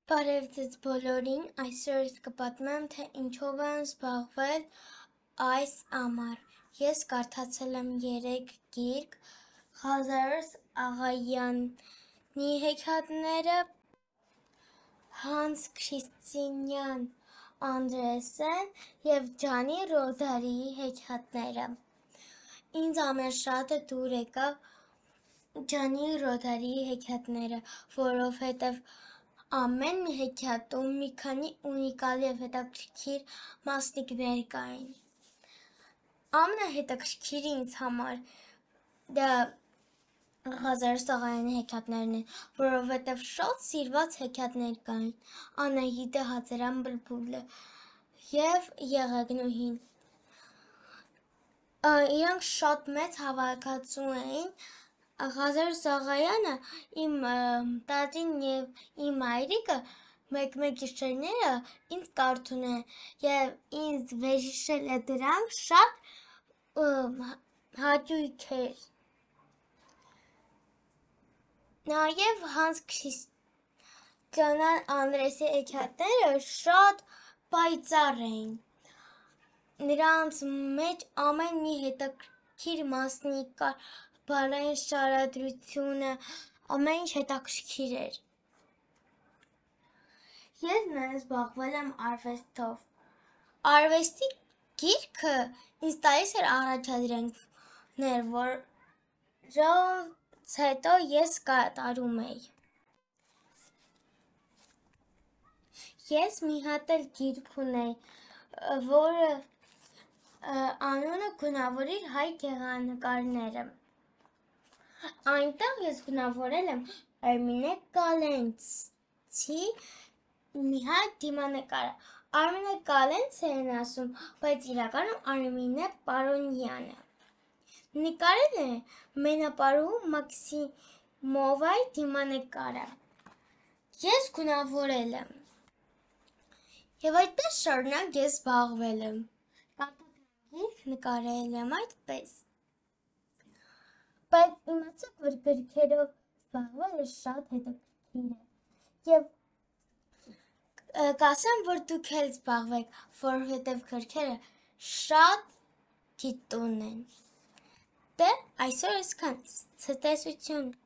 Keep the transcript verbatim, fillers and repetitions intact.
Բարև ձեզ բոլորին, այսօր ես կպատմեմ, թե ինչով եմ զբաղվել այս ամառ։ Ես կարդացել եմ երեք գիրք, Ղազարոս Աղայանի հեքիաթները, Հանս Քրիստինյան Անդրեսեն և Ջանի Ռոդարիի հեքիաթները։ Ինձ ամենաշատը դուր եկավ Ջանի Ռոդարիի հեքիաթները, որովհետև ամեն մի հեքիաթում մի քանի ունիկալ և հետաքրքիր մասնիկներ կային։ Ամենահետաքրքիրը ինձ համար դա Ղազարոս Աղայանի հեքիաթներն են, որովհետև շատ սիրված հեքիաթներ կային, Անահիտը, Հացերան բլբուլը և Եղեգնուհին։ Իրանք շատ մեծ հավաքածու էին։ Ղազարոս Աղայանը, իմ տատին և իմ մայրիկը մեկ-մեկ գիշերները ինձ կարդում են և ինձ վերհիշել է դրանք շատ հաճույք էր։ Նաև Հանս Քրիստինյան Անդրեսի հեքիաթները շատ պայծառ էին։ Նրանց մեջ ամեն մի հետաքրքիր մասնիկ կար, բառային շարադրությունը, ամեն ինչ հետաքրքիր էր։ Ես նաև զբաղվել եմ արվեստով։ Արվեստի գիրքը ինձ տալիս էր առաջադրանքներ, որոնց հետո ես կատարում էի։ Ես մի հատ էլ գիրք ունեի, որը անունը «Գունավորիր հայ գեղանկարները»։ Այնտեղ ես գունավորել եմ Արմինե Կալենցի մի հատ դիմանկարը։ Արմինե Կալենցը են ասում, բայց իրականում Արմինե Պարոնյանը։ Նկարել է մենապարուհու Մաքսիմովայի դիմանկարը։ Ես գունավորել եմ։ Եվ այդպես շարունակ ես զբաղվել եմ։ Գիրք նկարել եմ այդպես։ Բայց իմացեք, որ գրքերով զբաղվելը շատ հետաքրքիր է։ Եվ կասեմ, որ դուք էլ զբաղվեք, որովհետև գրքերը շատ դիտուն են։ Դե այսօր այսքան, ցտեսություն։